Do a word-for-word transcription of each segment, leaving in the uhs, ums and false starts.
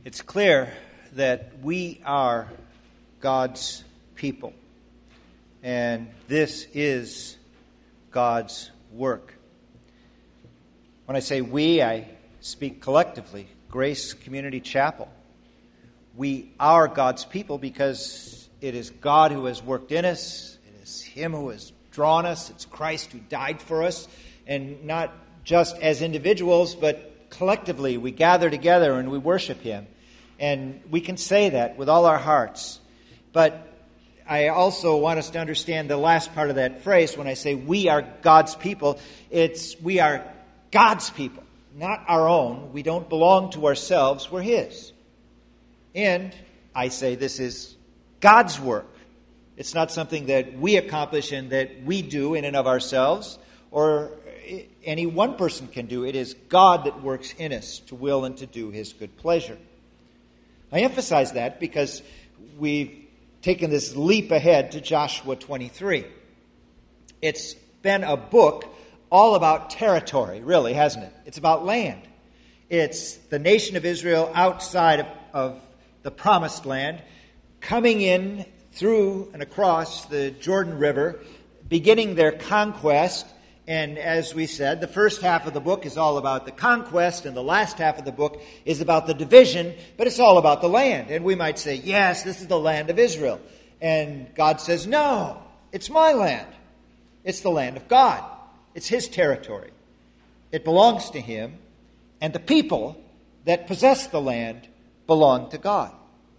It's clear that we are God's people, and this is God's work. When I say we, I speak collectively. Grace Community Chapel. We are God's people because it is God who has worked in us. It is Him who has drawn us. It's Christ who died for us. And not just as individuals, but collectively we gather together and we worship Him. And we can say that with all our hearts. But I also want us to understand the last part of that phrase when I say we are God's people. It's we are God's people, not our own. We don't belong to ourselves. We're His. And I say this is God's work. It's not something that we accomplish and that we do in and of ourselves or any one person can do. It is God that works in us to will and to do His good pleasure. I emphasize that because we've taken this leap ahead to Joshua twenty-three. It's been a book all about territory, really, hasn't it? It's about land. It's the nation of Israel outside of, of the promised land, coming in through and across the Jordan River, beginning their conquest. And as we said, the first half of the book is all about the conquest, and the last half of the book is about the division, but it's all about the land. And we might say, yes, this is the land of Israel. And God says, no, it's my land. It's the land of God. It's His territory. It belongs to Him, and the people that possess the land belong to God.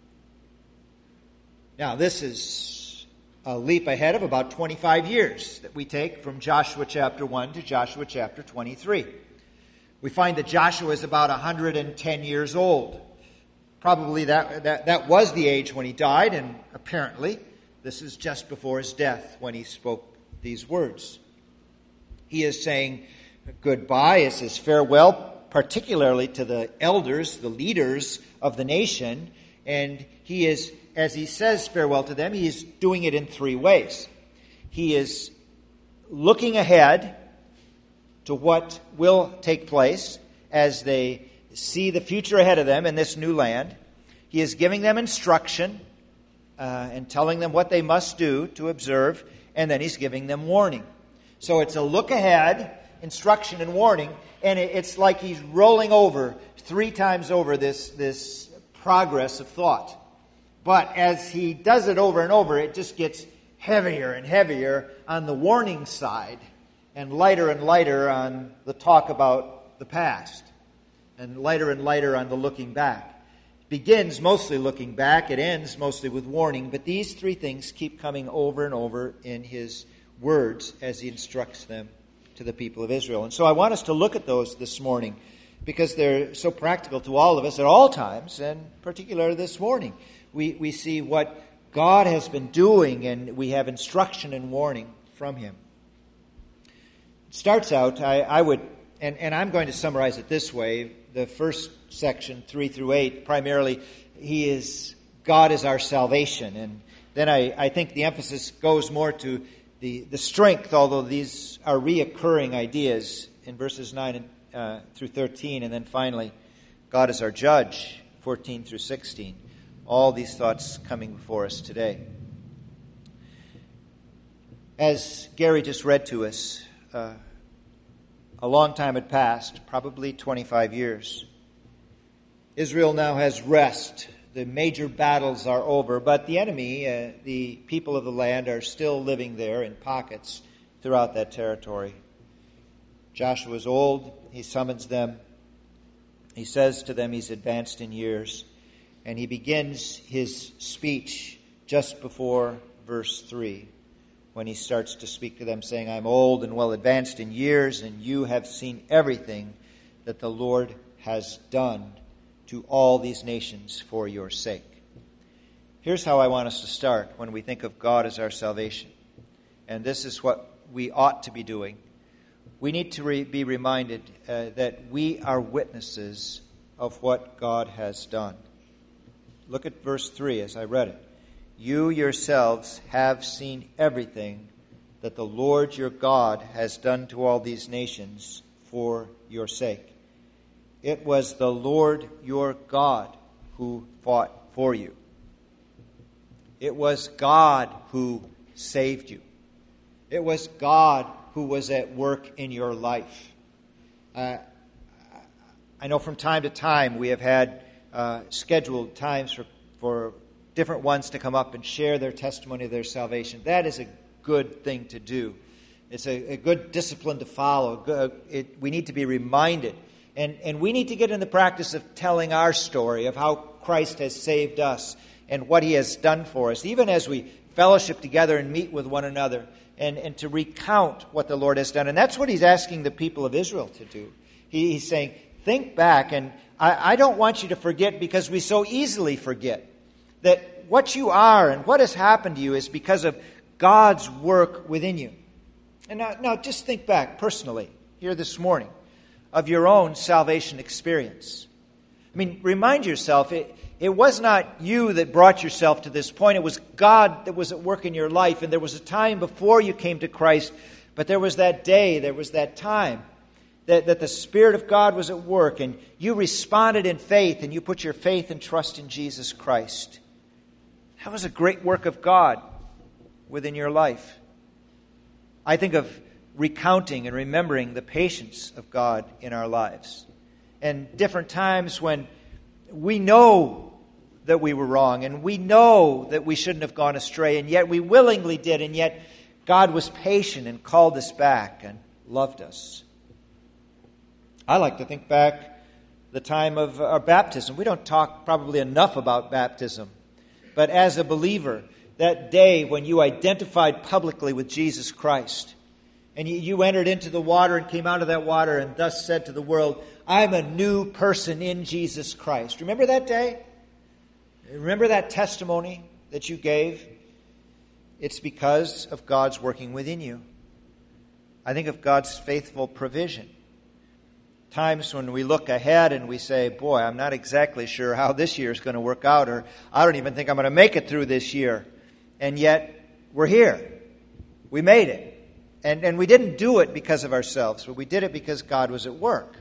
Now, this is a leap ahead of about twenty-five years that we take from Joshua chapter one to Joshua chapter twenty-three. We find that Joshua is about one hundred ten years old. Probably that, that, that was the age when he died, and apparently this is just before his death when he spoke these words. He is saying goodbye, it's his farewell, particularly to the elders, the leaders of the nation, and he is, as he says farewell to them, he is doing it in three ways. He is looking ahead to what will take place as they see the future ahead of them in this new land. He is giving them instruction uh, and telling them what they must do to observe, and then he's giving them warning. So it's a look ahead, instruction and warning, and it's like he's rolling over three times over this, this progress of thought. But as he does it over and over, it just gets heavier and heavier on the warning side and lighter and lighter on the talk about the past and lighter and lighter on the looking back. It begins mostly looking back. It ends mostly with warning. But these three things keep coming over and over in his words as he instructs them to the people of Israel. And so I want us to look at those this morning because they're so practical to all of us at all times, and particularly this morning. We we see what God has been doing, and we have instruction and warning from Him. It starts out, I, I would, and, and I'm going to summarize it this way. The first section, three through eight, primarily, He is, God is our salvation. And then I, I think the emphasis goes more to the, the strength, although these are reoccurring ideas in verses nine and, uh, through thirteen. And then finally, God is our judge, fourteen through sixteen. All these thoughts coming before us today. As Gary just read to us, uh, a long time had passed, probably twenty-five years. Israel now has rest. The major battles are over, but the enemy, uh, the people of the land, are still living there in pockets throughout that territory. Joshua is old. He summons them. He says to them he's advanced in years. And he begins his speech just before verse three, when he starts to speak to them, saying, I'm old and well advanced in years, and you have seen everything that the Lord has done to all these nations for your sake. Here's how I want us to start when we think of God as our salvation. And this is what we ought to be doing. We need to re- be reminded uh, that we are witnesses of what God has done. Look at verse three as I read it. You yourselves have seen everything that the Lord your God has done to all these nations for your sake. It was the Lord your God who fought for you. It was God who saved you. It was God who was at work in your life. Uh, I know from time to time we have had uh, scheduled times for, for different ones to come up and share their testimony of their salvation. That is a good thing to do. It's a, a good discipline to follow. Good, it, we need to be reminded. And, and we need to get in the practice of telling our story of how Christ has saved us and what He has done for us, even as we fellowship together and meet with one another, and, and to recount what the Lord has done. And that's what He's asking the people of Israel to do. He, he's saying, think back. And I, I don't want you to forget, because we so easily forget that what you are and what has happened to you is because of God's work within you. And now, now just think back personally here this morning of your own salvation experience. I mean, remind yourself, it, it was not you that brought yourself to this point. It was God that was at work in your life. And there was a time before you came to Christ, but there was that day, there was that time that, that the Spirit of God was at work, and you responded in faith, and you put your faith and trust in Jesus Christ. That was a great work of God within your life. I think of recounting and remembering the patience of God in our lives. And different times when we know that we were wrong, and we know that we shouldn't have gone astray, and yet we willingly did, and yet God was patient and called us back and loved us. I like to think back the time of our baptism. We don't talk probably enough about baptism. But as a believer, that day when you identified publicly with Jesus Christ, and you, you entered into the water and came out of that water and thus said to the world, I'm a new person in Jesus Christ. Remember that day? Remember that testimony that you gave? It's because of God's working within you. I think of God's faithful provision. Times when we look ahead and we say, boy, I'm not exactly sure how this year is going to work out, or I don't even think I'm going to make it through this year. And yet, we're here. We made it. And, and we didn't do it because of ourselves, but we did it because God was at work.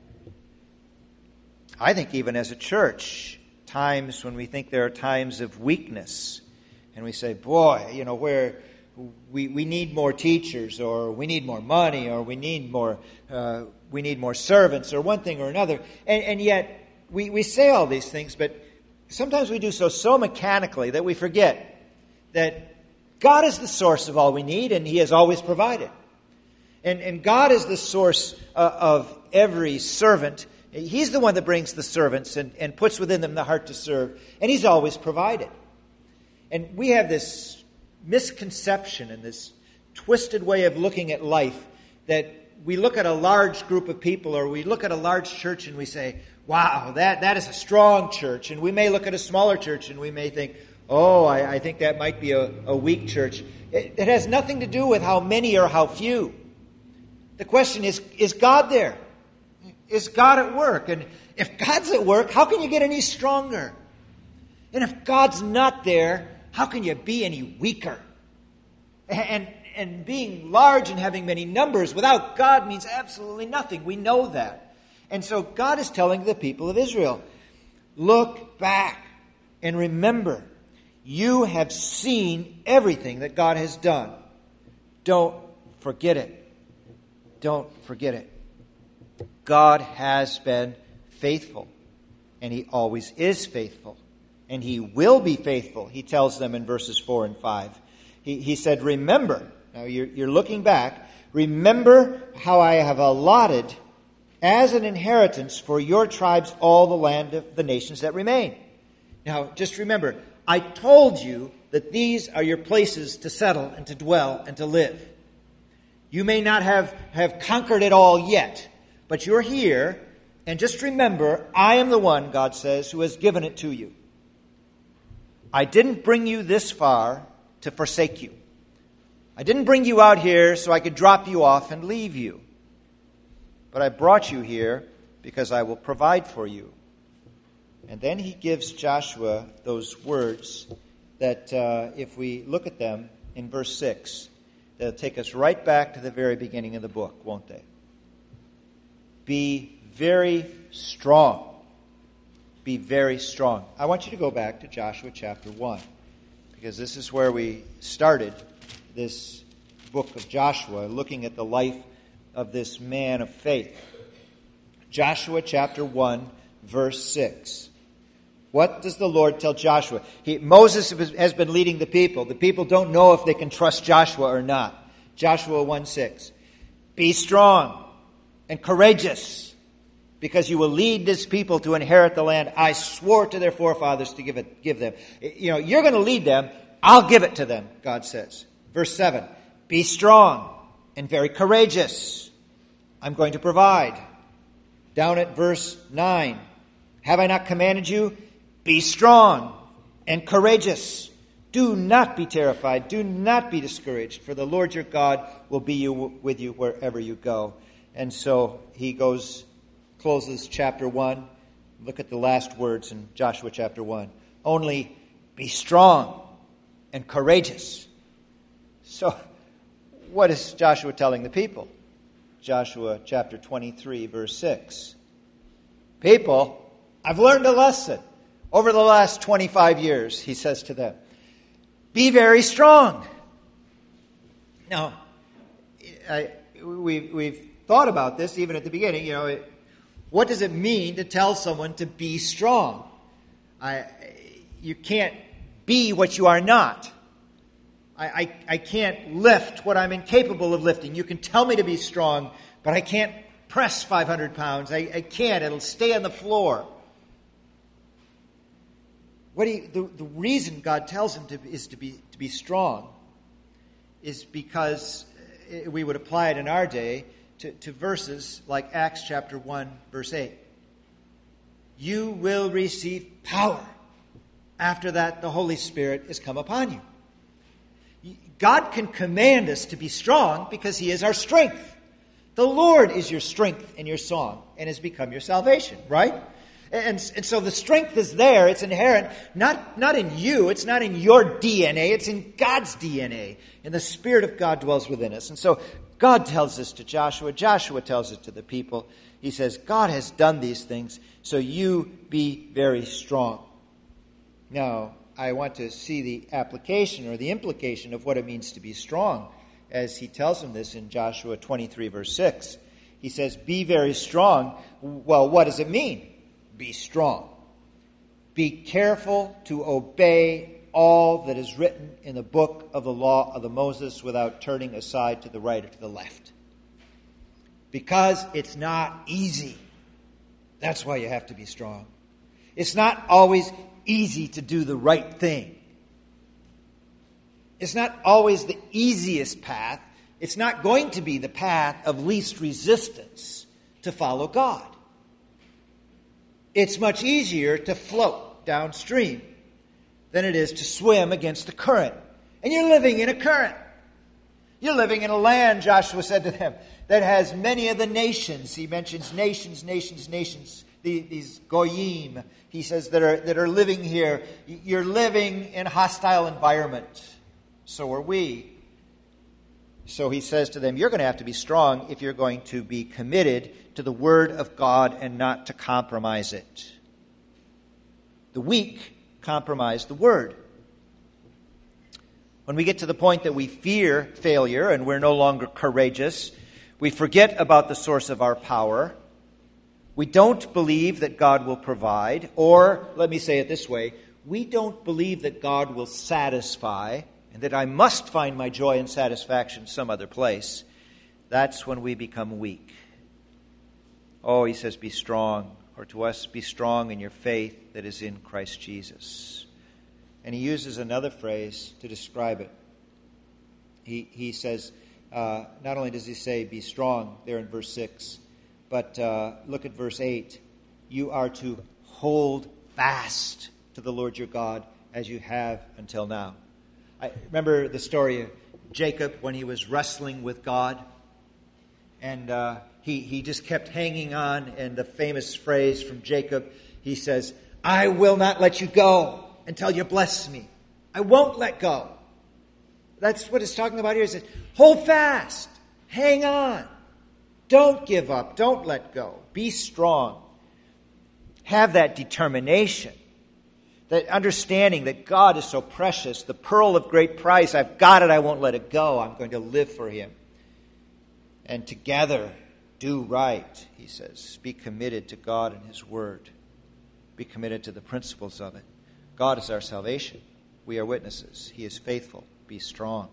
I think even as a church, times when we think there are times of weakness, and we say, boy, you know, where we, we need more teachers, or we need more money, or we need more uh, we need more servants, or one thing or another. And, and yet, we, we say all these things, but sometimes we do so so mechanically that we forget that God is the source of all we need, and He has always provided. And, and God is the source uh, of every servant. He's the one that brings the servants and, and puts within them the heart to serve. And He's always provided. And we have this misconception and this twisted way of looking at life that we look at a large group of people, or we look at a large church and we say, wow, that, that is a strong church. And we may look at a smaller church and we may think, oh, I, I think that might be a, a weak church. It, it has nothing to do with how many or how few. The question is, is God there? Is God at work? And if God's at work, how can you get any stronger? And if God's not there, how can you be any weaker? And, and being large and having many numbers without God means absolutely nothing. We know that. And so God is telling the people of Israel, look back and remember, you have seen everything that God has done. Don't forget it. Don't forget it. God has been faithful, and He always is faithful, and He will be faithful. He tells them in verses four and five. He, he said, remember, now you're, you're looking back, remember how I have allotted as an inheritance for your tribes all the land of the nations that remain. Now, just remember, I told you that these are your places to settle and to dwell and to live. You may not have, have conquered it all yet, but you're here, and just remember, I am the one, God says, who has given it to you. I didn't bring you this far to forsake you. I didn't bring you out here so I could drop you off and leave you. But I brought you here because I will provide for you. And then he gives Joshua those words that uh, if we look at them in verse six, they'll take us right back to the very beginning of the book, won't they? Be very strong be very strong. I want you to go back to Joshua chapter one, because this is where we started this book of Joshua, looking at the life of this man of faith. Joshua chapter one, verse six. What does the Lord tell Joshua? He, Moses has been leading the people. The people don't know if they can trust Joshua or not. Joshua one six. Be strong and courageous, because you will lead this people to inherit the land I swore to their forefathers to give it, give them. You know, you're going to lead them. I'll give it to them, God says. Verse seven. Be strong and very courageous. I'm going to provide. Down at verse nine. Have I not commanded you? Be strong and courageous. Do not be terrified. Do not be discouraged, for the Lord your God will be you, with you wherever you go. And so he goes, closes chapter one. Look at the last words in Joshua chapter one. Only be strong and courageous. So what is Joshua telling the people? Joshua chapter twenty-three, verse six. People, I've learned a lesson. Over the last twenty-five years, he says to them, be very strong. Now, I, we've, we've thought about this even at the beginning. You know, it, what does it mean to tell someone to be strong? I, you can't be what you are not. I, I, I can't lift what I'm incapable of lifting. You can tell me to be strong, but I can't press five hundred pounds. I, I can't. It'll stay on the floor. What he, the, the reason God tells him to, is to be to be strong is because we would apply it in our day to, to verses like Acts chapter one, verse eight. You will receive power. After that, the Holy Spirit is come upon you. God can command us to be strong because he is our strength. The Lord is your strength and your song and has become your salvation, right? And, and so the strength is there. It's inherent, not, not in you. It's not in your D N A. It's in God's D N A. And the Spirit of God dwells within us. And so God tells this to Joshua. Joshua tells it to the people. He says, God has done these things, so you be very strong. Now, I want to see the application or the implication of what it means to be strong as he tells them this in Joshua twenty-three, verse six. He says, be very strong. Well, what does it mean? Be strong. Be careful to obey all that is written in the book of the law of the Moses without turning aside to the right or to the left. Because it's not easy. That's why you have to be strong. It's not always easy to do the right thing. It's not always the easiest path. It's not going to be the path of least resistance to follow God. It's much easier to float downstream than it is to swim against the current. And you're living in a current. You're living in a land, Joshua said to them, that has many of the nations. He mentions nations, nations, nations. The, these goyim, he says, that are, that are living here. You're living in a hostile environment. So are we. So he says to them, you're going to have to be strong if you're going to be committed to the Word of God and not to compromise it. The weak compromise the Word. When we get to the point that we fear failure and we're no longer courageous, we forget about the source of our power. We don't believe that God will provide, or, let me say it this way, we don't believe that God will satisfy and that I must find my joy and satisfaction some other place. That's when we become weak. Oh, he says, be strong, or to us, be strong in your faith that is in Christ Jesus. And he uses another phrase to describe it. He, he says, uh, not only does he say, be strong, there in verse six, but uh, look at verse eight. You are to hold fast to the Lord your God as you have until now. I remember the story of Jacob when he was wrestling with God. And uh, he, he just kept hanging on. And the famous phrase from Jacob, he says, I will not let you go until you bless me. I won't let go. That's what it's talking about here. He says, hold fast. Hang on. Don't give up. Don't let go. Be strong. have that determination, that understanding that God is so precious, the pearl of great price. I've got it. I won't let it go. I'm going to live for him. And together, do right, he says. Be committed to God and his word. Be committed to the principles of it. God is our salvation. We are witnesses. He is faithful. Be strong.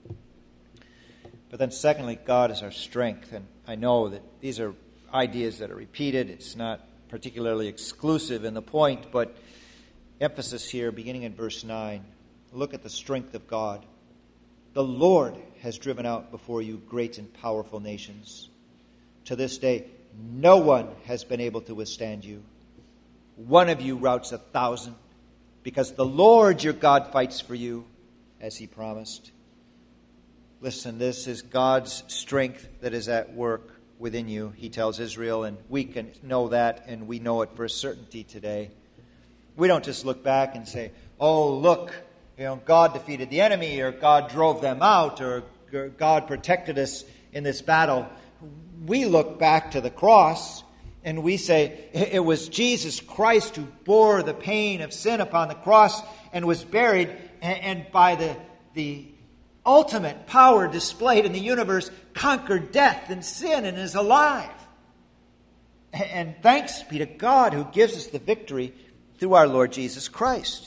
But then secondly, God is our strength. And I know that these are ideas that are repeated. It's not particularly exclusive in the point, but emphasis here, beginning in verse nine. Look at the strength of God. The Lord has driven out before you great and powerful nations. To this day, no one has been able to withstand you. One of you routs a thousand, because the Lord your God fights for you, as he promised. Listen, this is God's strength that is at work within you, he tells Israel, and we can know that, and we know it for a certainty today. We don't just look back and say, oh, look, you know, God defeated the enemy, or God drove them out, or God protected us in this battle. We look back to the cross, and we say, it was Jesus Christ who bore the pain of sin upon the cross and was buried, and by the, the ultimate power displayed in the universe, conquered death and sin and is alive. And thanks be to God who gives us the victory through our Lord Jesus Christ.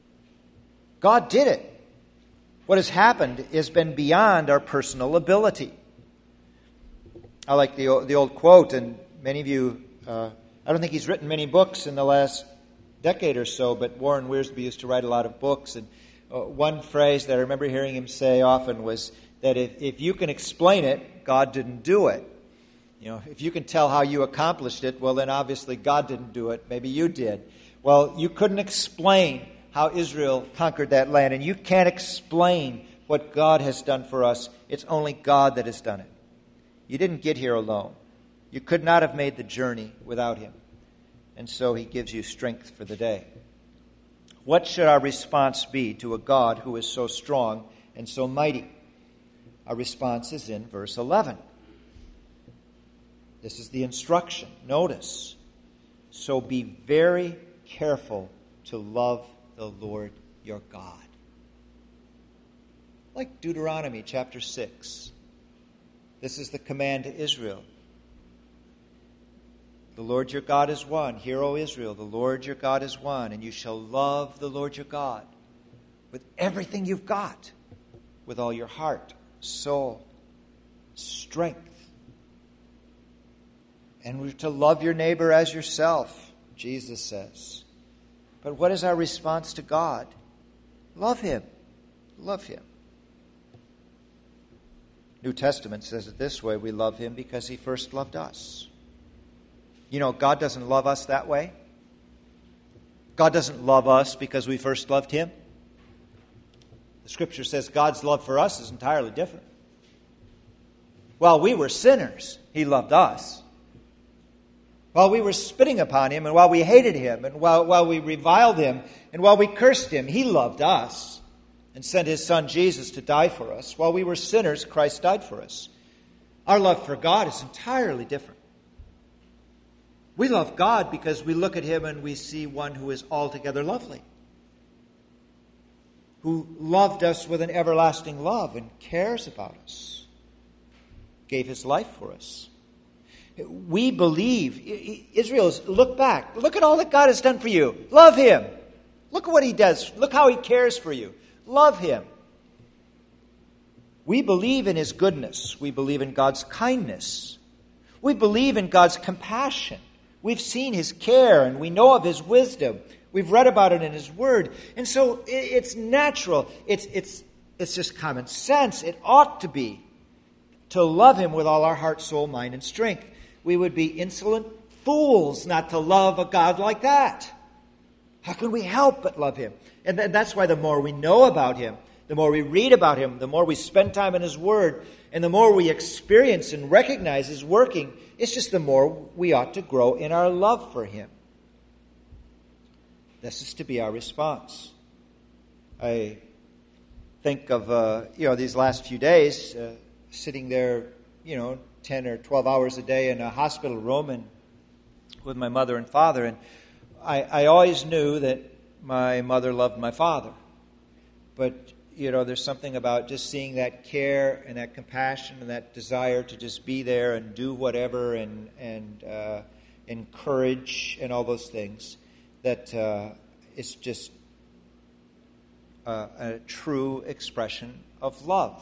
God did it. What has happened has been beyond our personal ability. I like the, the old quote, and many of you, uh, I don't think he's written many books in the last decade or so, but Warren Wiersbe used to write a lot of books, and uh, one phrase that I remember hearing him say often was that if, if you can explain it, God didn't do it. You know, if you can tell how you accomplished it, well, then obviously God didn't do it. Maybe you did. Well, you couldn't explain how Israel conquered that land, and you can't explain what God has done for us. It's only God that has done it. You didn't get here alone. You could not have made the journey without him. And so he gives you strength for the day. What should our response be to a God who is so strong and so mighty? Our response is in verse eleven. This is the instruction. Notice. So be very careful to love the Lord your God. Like Deuteronomy chapter six. This is the command to Israel. The Lord your God is one. Hear, O Israel, the Lord your God is one, and you shall love the Lord your God with everything you've got, with all your heart, soul, strength. And we're to love your neighbor as yourself, Jesus says. But what is our response to God? Love him. Love him. New Testament says it this way: we love him because he first loved us. You know, God doesn't love us that way. God doesn't love us because we first loved him. The Scripture says God's love for us is entirely different. While we were sinners, he loved us. While we were spitting upon him, and while we hated him, and while, while we reviled him, and while we cursed him, he loved us and sent his Son Jesus to die for us. While we were sinners, Christ died for us. Our love for God is entirely different. We love God because we look at him and we see one who is altogether lovely, who loved us with an everlasting love and cares about us, gave his life for us. We believe, Israel's, look back. Look at all that God has done for you. Love him. Look at what he does. Look how he cares for you. Love him. We believe in his goodness. We believe in God's kindness. We believe in God's compassion. We've seen his care and we know of his wisdom. We've read about it in his word. And so it's natural. It's, it's, it's just common sense. It ought to be to love him with all our heart, soul, mind, and strength. We would be insolent fools not to love a God like that. How can we help but love him? And that's why the more we know about him, the more we read about him, the more we spend time in his word, and the more we experience and recognize his working, it's just the more we ought to grow in our love for him. This is to be our response. I think of, uh, you know, these last few days, uh, sitting there, you know, ten or twelve hours a day in a hospital room and with my mother and father. And I, I always knew that my mother loved my father. But, you know, there's something about just seeing that care and that compassion and that desire to just be there and do whatever and, and uh, encourage and all those things that uh, it's just a, a true expression of love.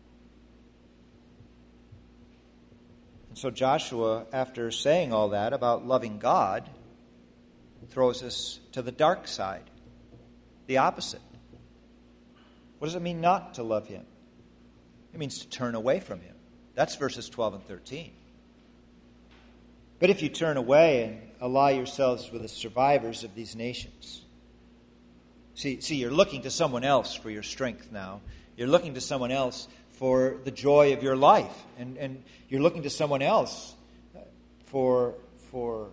And so Joshua, after saying all that about loving God, throws us to the dark side, the opposite. What does it mean not to love him? It means to turn away from him. That's verses twelve and thirteen. But if you turn away and ally yourselves with the survivors of these nations. See, see, you're looking to someone else for your strength now. You're looking to someone else for the joy of your life. And, and you're looking to someone else for, for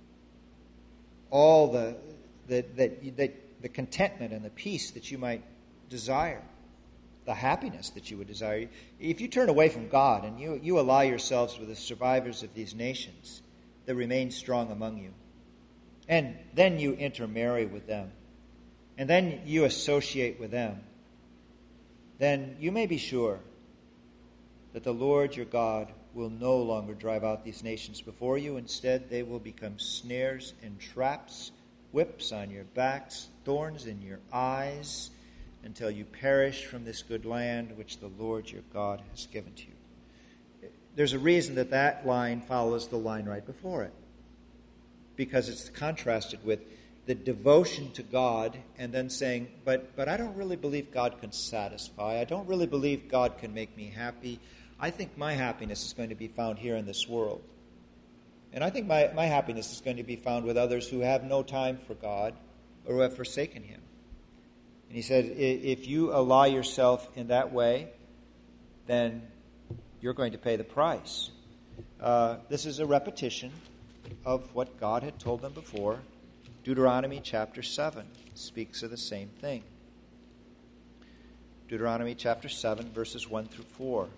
all the, the, that, that, the contentment and the peace that you might desire, the happiness that you would desire. If you turn away from God and you, you ally yourselves with the survivors of these nations that remain strong among you, and then you intermarry with them, and then you associate with them, then you may be sure that the Lord your God will no longer drive out these nations before you. Instead, they will become snares and traps, whips on your backs, thorns in your eyes, until you perish from this good land which the Lord your God has given to you. There's a reason that that line follows the line right before it, because it's contrasted with the devotion to God and then saying, but but I don't really believe God can satisfy. I don't really believe God can make me happy. I think my happiness is going to be found here in this world. And I think my, my happiness is going to be found with others who have no time for God or who have forsaken him. And he said, if you ally yourself in that way, then you're going to pay the price. Uh, this is a repetition of what God had told them before. Deuteronomy chapter seven speaks of the same thing. Deuteronomy chapter seven, verses one through four.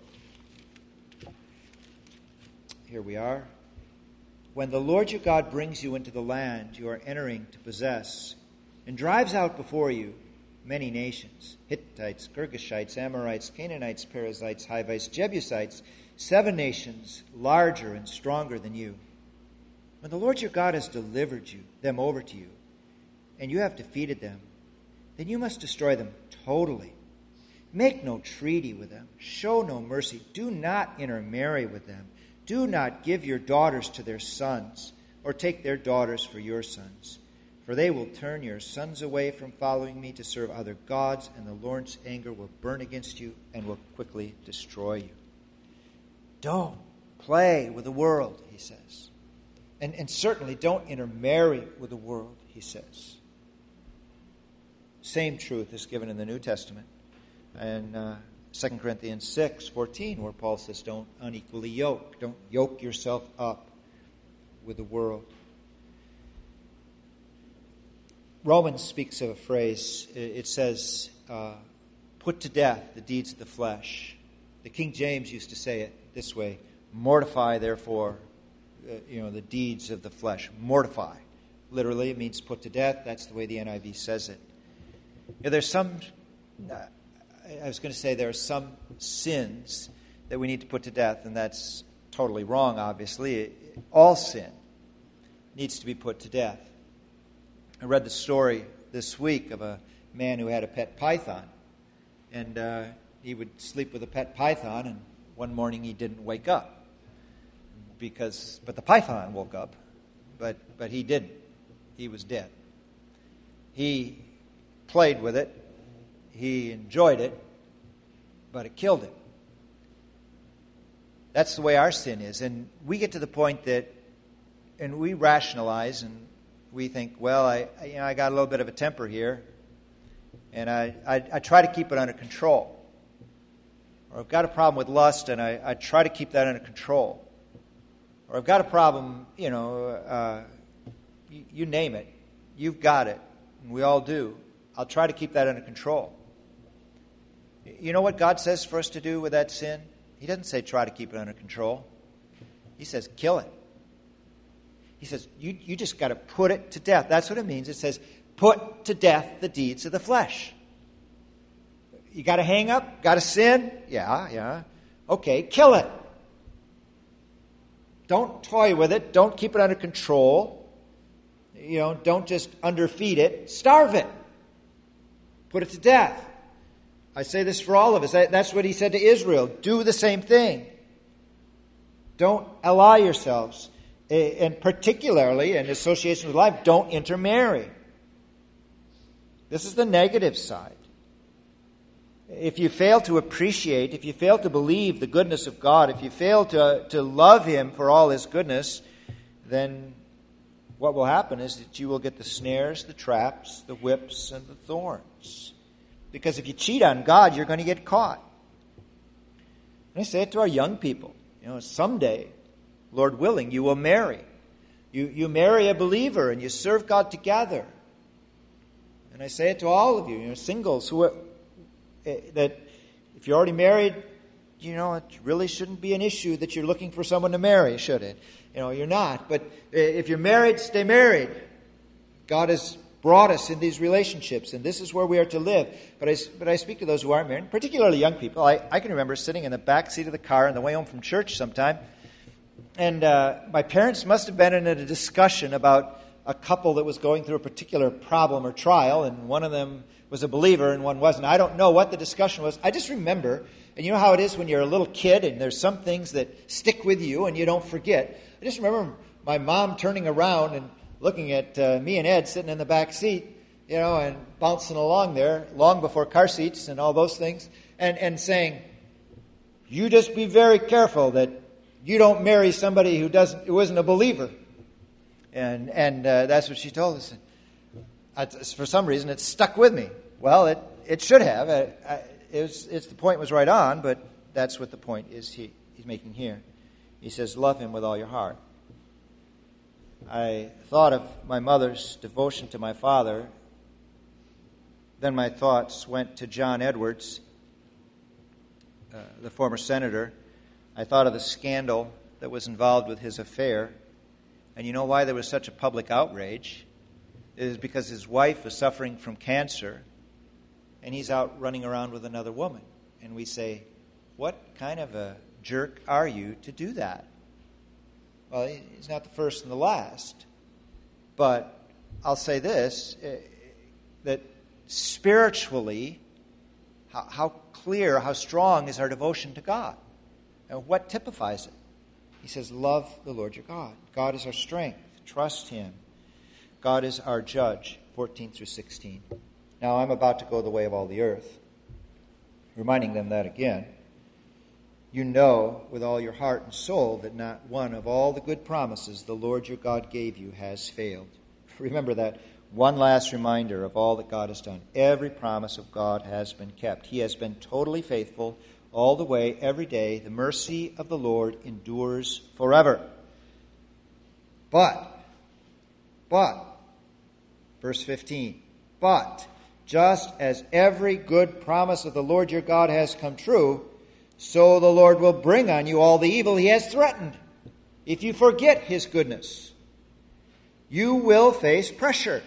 Here we are. When the Lord your God brings you into the land you are entering to possess, and drives out before you many nations, Hittites, Girgashites, Amorites, Canaanites, Perizzites, Hivites, Jebusites, seven nations larger and stronger than you. When the Lord your God has delivered you, them over to you, and you have defeated them, then you must destroy them totally. Make no treaty with them. Show no mercy. Do not intermarry with them. Do not give your daughters to their sons, or take their daughters for your sons. For they will turn your sons away from following me to serve other gods, and the Lord's anger will burn against you and will quickly destroy you. Don't play with the world, he says. And, and certainly don't intermarry with the world, he says. Same truth is given in the New Testament. And uh, Second Corinthians six fourteen, where Paul says, don't unequally yoke. Don't yoke yourself up with the world. Romans speaks of a phrase. It says, uh, put to death the deeds of the flesh. The King James used to say it this way, mortify, therefore, uh, you know, the deeds of the flesh. Mortify. Literally, it means put to death. That's the way the N I V says it. You know, there's some... Uh, I was going to say there are some sins that we need to put to death, and that's totally wrong, obviously. All sin needs to be put to death. I read the story this week of a man who had a pet python, and uh, he would sleep with a pet python, and one morning he didn't wake up, because but the python woke up, but but he didn't. He was dead. He played with it. He enjoyed it, but it killed him. That's the way our sin is. And we get to the point that, and we rationalize and we think, well, I, I, you know, I got a little bit of a temper here, and I, I, I try to keep it under control. Or I've got a problem with lust, and I, I try to keep that under control. Or I've got a problem, you know, uh, you, you name it. You've got it, and we all do. I'll try to keep that under control. You know what God says for us to do with that sin? He doesn't say try to keep it under control. He says kill it. He says, you, you just got to put it to death. That's what it means. It says, put to death the deeds of the flesh. You got to hang up? Got to sin? Yeah, yeah. Okay, kill it. Don't toy with it. Don't keep it under control. You know, don't just underfeed it. Starve it. Put it to death. I say this for all of us. That's what he said to Israel. Do the same thing. Don't ally yourselves. And particularly in association with life, don't intermarry. This is the negative side. If you fail to appreciate, if you fail to believe the goodness of God, if you fail to, to love Him for all His goodness, then what will happen is that you will get the snares, the traps, the whips, and the thorns. Because if you cheat on God, you're going to get caught. And I say it to our young people. You know, someday, Lord willing, you will marry. You, you marry a believer and you serve God together. And I say it to all of you, you know, singles who are, that if you're already married, you know, it really shouldn't be an issue that you're looking for someone to marry, should it? You know, you're not. But if you're married, stay married. God has brought us in these relationships, and this is where we are to live. But I, but I speak to those who aren't married, particularly young people. I, I can remember sitting in the back seat of the car on the way home from church sometime, and uh, my parents must have been in a discussion about a couple that was going through a particular problem or trial, and one of them was a believer and one wasn't. I don't know what the discussion was. I just remember, and you know how it is when you're a little kid and there's some things that stick with you and you don't forget. I just remember my mom turning around and looking at uh, me and Ed sitting in the back seat, you know, and bouncing along there long before car seats and all those things, and, and saying, you just be very careful that you don't marry somebody who doesn't who isn't a believer. And and uh, that's what she told us. I, for some reason, it stuck with me. Well, it, it should have. I, I, it was, it's the point was right on, but that's what the point is he, he's making here. He says, love him with all your heart. I thought of my mother's devotion to my father. Then my thoughts went to John Edwards, uh, the former senator. I thought of the scandal that was involved with his affair. And you know why there was such a public outrage? It is because his wife was suffering from cancer, and he's out running around with another woman. And we say, what kind of a jerk are you to do that? Well, he's not the first and the last. But I'll say this, that spiritually, how, how clear, how strong is our devotion to God? And what typifies it? He says, love the Lord your God. God is our strength. Trust Him. God is our judge, fourteen through sixteen. Now, I'm about to go the way of all the earth, reminding them that again. You know with all your heart and soul that not one of all the good promises the Lord your God gave you has failed. Remember that one last reminder of all that God has done. Every promise of God has been kept. He has been totally faithful all the way, every day. The mercy of the Lord endures forever. But, but, verse fifteen, but just as every good promise of the Lord your God has come true, so the Lord will bring on you all the evil He has threatened. If you forget His goodness, you will face pressure.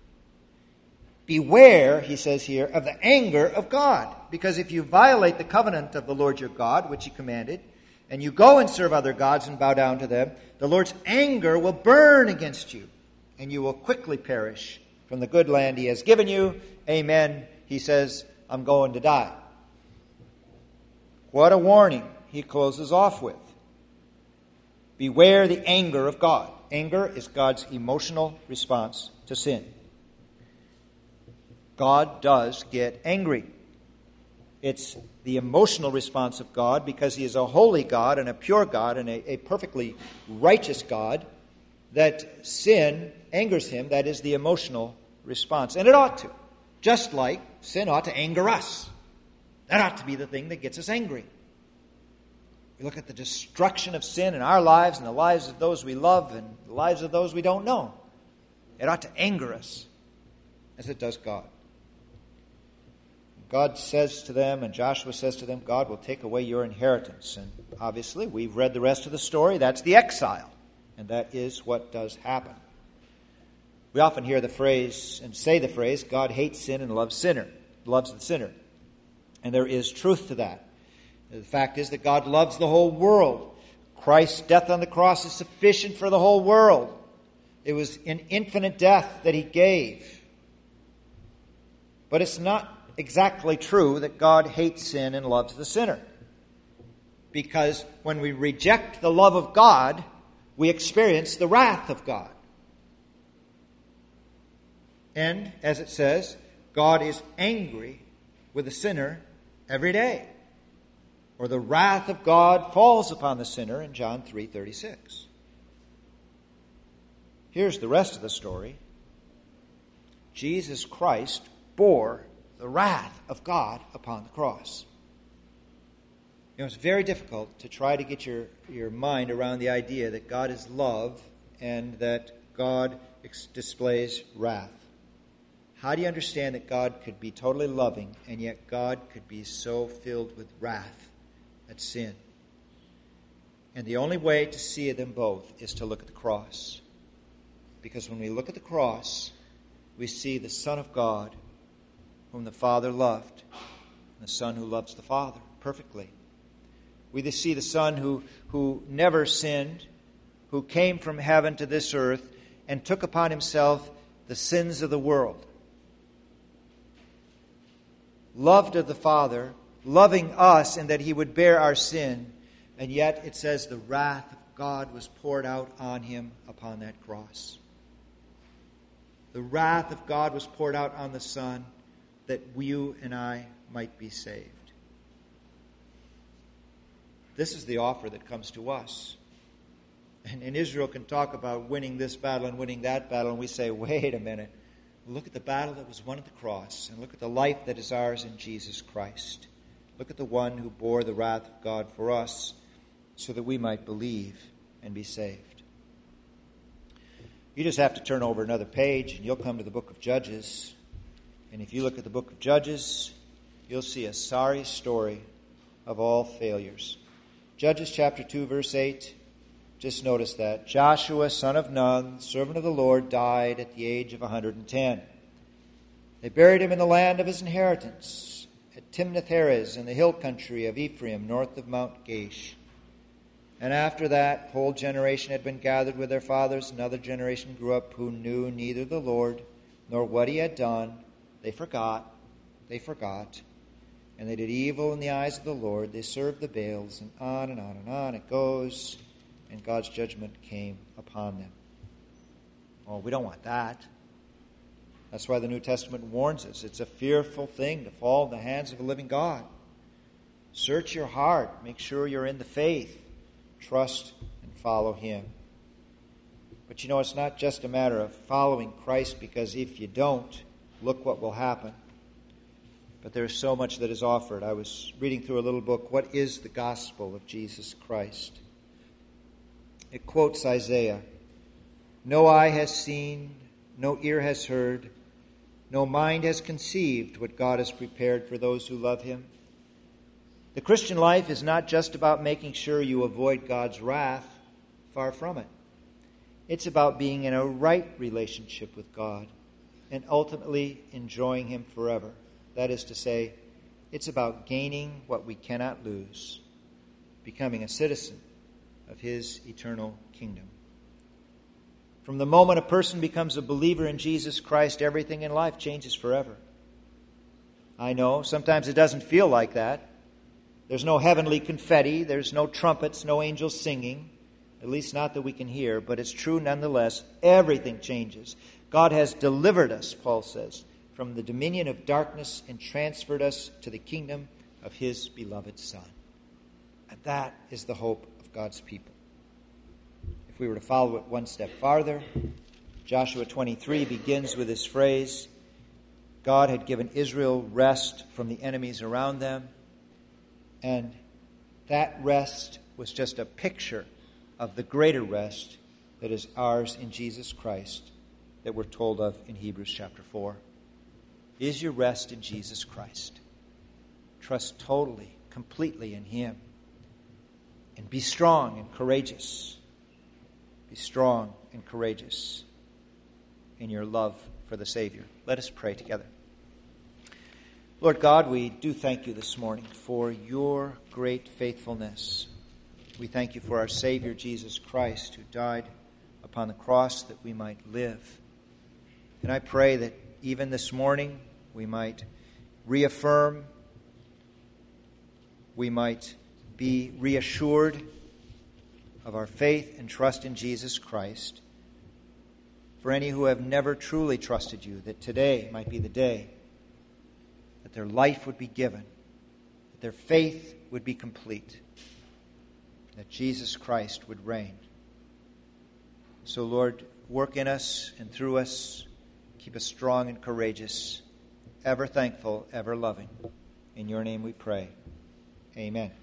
Beware, he says here, of the anger of God. Because if you violate the covenant of the Lord your God, which He commanded, and you go and serve other gods and bow down to them, the Lord's anger will burn against you, and you will quickly perish from the good land He has given you. Amen. He says, I'm going to die. What a warning he closes off with. Beware the anger of God. Anger is God's emotional response to sin. God does get angry. It's the emotional response of God because He is a holy God and a pure God and a, a perfectly righteous God, that sin angers Him. That is the emotional response. And it ought to. Just like sin ought to anger us. That ought to be the thing that gets us angry. We look at the destruction of sin in our lives and the lives of those we love and the lives of those we don't know. It ought to anger us as it does God. God says to them, and Joshua says to them, God will take away your inheritance. And obviously, we've read the rest of the story. That's the exile. And And that is what does happen. We often hear the phrase and say the phrase, God hates sin and loves sinner, loves the sinner. And there is truth to that. The fact is that God loves the whole world. Christ's death on the cross is sufficient for the whole world. It was an infinite death that he gave. But it's not exactly true that God hates sin and loves the sinner. Because when we reject the love of God, we experience the wrath of God. And, as it says, God is angry with the sinner every day. Or the wrath of God falls upon the sinner in John three thirty-six. Here's the rest of the story. Jesus Christ bore the wrath of God upon the cross. You know, it's very difficult to try to get your, your mind around the idea that God is love and that God ex- displays wrath. How do you understand that God could be totally loving and yet God could be so filled with wrath at sin? And the only way to see them both is to look at the cross. Because when we look at the cross, we see the Son of God whom the Father loved, and the Son who loves the Father perfectly. We see the Son who, who never sinned, who came from heaven to this earth and took upon himself the sins of the world. Loved of the Father, loving us in that he would bear our sin, and yet it says the wrath of God was poured out on him upon that cross. The wrath of God was poured out on the Son that you and I might be saved. This is the offer that comes to us. And, and Israel can talk about winning this battle and winning that battle, and we say, wait a minute. Look at the battle that was won at the cross, and look at the life that is ours in Jesus Christ. Look at the one who bore the wrath of God for us so that we might believe and be saved. You just have to turn over another page, and you'll come to the book of Judges. And if you look at the book of Judges, you'll see a sorry story of all failures. Judges chapter two, verse eight. Just notice that. Joshua, son of Nun, servant of the Lord, died at the age of one hundred ten. They buried him in the land of his inheritance, at Timnath-Heres in the hill country of Ephraim, north of Mount Gaish. And after that whole generation had been gathered with their fathers, another generation grew up who knew neither the Lord nor what he had done. They forgot, they forgot, and they did evil in the eyes of the Lord. They served the Baals, and on and on and on it goes. And God's judgment came upon them. Oh, we don't want that. That's why the New Testament warns us. It's a fearful thing to fall in the hands of a living God. Search your heart. Make sure you're in the faith. Trust and follow him. But you know, it's not just a matter of following Christ, because if you don't, look what will happen. But there's so much that is offered. I was reading through a little book, What is the Gospel of Jesus Christ? It quotes Isaiah. No eye has seen, no ear has heard, no mind has conceived what God has prepared for those who love him. The Christian life is not just about making sure you avoid God's wrath. Far from it. It's about being in a right relationship with God and ultimately enjoying him forever. That is to say, it's about gaining what we cannot lose, becoming a citizen of his eternal kingdom. From the moment a person becomes a believer in Jesus Christ, everything in life changes forever. I know, sometimes it doesn't feel like that. There's no heavenly confetti, there's no trumpets, no angels singing, at least not that we can hear, but it's true nonetheless. Everything changes. God has delivered us, Paul says, from the dominion of darkness and transferred us to the kingdom of his beloved Son. And that is the hope God's people. If we were to follow it one step farther, Joshua twenty-three begins with this phrase, God had given Israel rest from the enemies around them, and that rest was just a picture of the greater rest that is ours in Jesus Christ that we're told of in Hebrews chapter four. Is your rest in Jesus Christ? Trust totally, completely in him. And be strong and courageous, be strong and courageous in your love for the Savior. Let us pray together. Lord God, we do thank you this morning for your great faithfulness. We thank you for our Savior, Jesus Christ, who died upon the cross that we might live. And I pray that even this morning we might reaffirm, we might be reassured of our faith and trust in Jesus Christ. For any who have never truly trusted you, that today might be the day that their life would be given, that their faith would be complete, that Jesus Christ would reign. So, Lord, work in us and through us. Keep us strong and courageous, ever thankful, ever loving. In your name we pray. Amen.